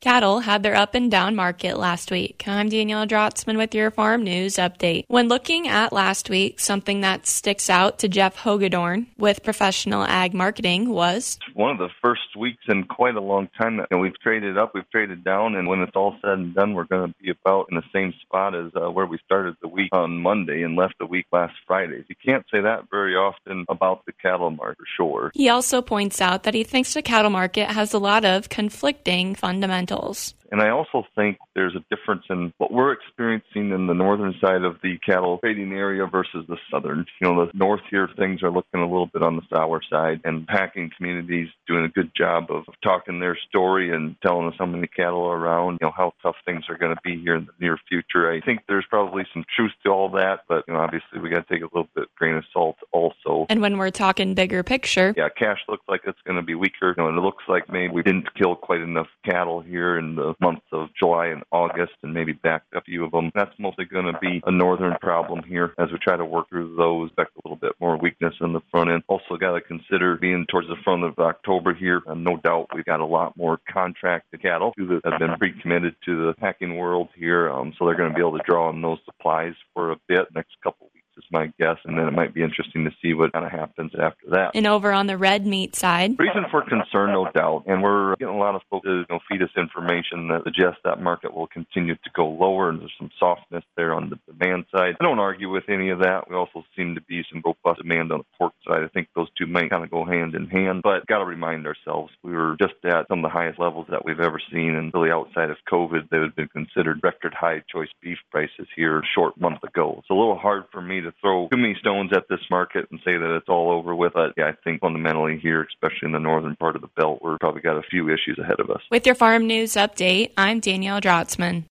Cattle had their up and down market last week. I'm Danielle Drotzman with your Farm News Update. When looking at last week, something that sticks out to Jeff Hogadorn with Professional Ag Marketing was one of the first weeks in quite a long time that we've traded up, we've traded down, and when it's all said and done, we're going to be about in the same spot as where we started the week on Monday and left the week last Friday. You can't say that very often about the cattle market for sure. He also points out that he thinks the cattle market has a lot of conflicting fundamentals. And I also think there's a difference in what we're experiencing in the northern side of the cattle trading area versus the southern. The north here, things are looking a little bit on the sour side, and packing communities doing a good job of talking their story and telling us how many cattle are around, how tough things are going to be here in the near future. I think there's probably some truth to all that, but obviously we got to take a little bit grain of salt also. And when we're talking bigger picture, cash looks like it's going to be weaker. It looks like maybe we didn't kill quite enough cattle here in the months of July and August, and maybe backed a few of them. That's mostly going to be a northern problem here as we try to work through those. Expect a little bit more weakness in the front end. Also got to consider being towards the front of October here. No doubt we've got a lot more contracted cattle that have been pre-committed to the packing world here, so they're going to be able to draw on those supplies for a bit next couple weeks is my guess, and then it might be interesting to see what kind of happens after that. And over on the red meat side, reason for concern, no doubt, and we're getting a lot of folks to feed us information that suggests that market will continue to go lower, and there's some softness there on the demand side. I don't argue with any of that. We also seem to be some robust demand on the pork side. I think those two might kind of go hand in hand, but got to remind ourselves we were just at some of the highest levels that we've ever seen, and really outside of COVID, they would have been considered record high choice beef prices here a short month ago. It's a little hard for me to throw too many stones at this market and say that it's all over with. But I think fundamentally here, especially in the northern part of the belt, we've probably got a few issues ahead of us. With your Farm News Update, I'm Danielle Drotzman.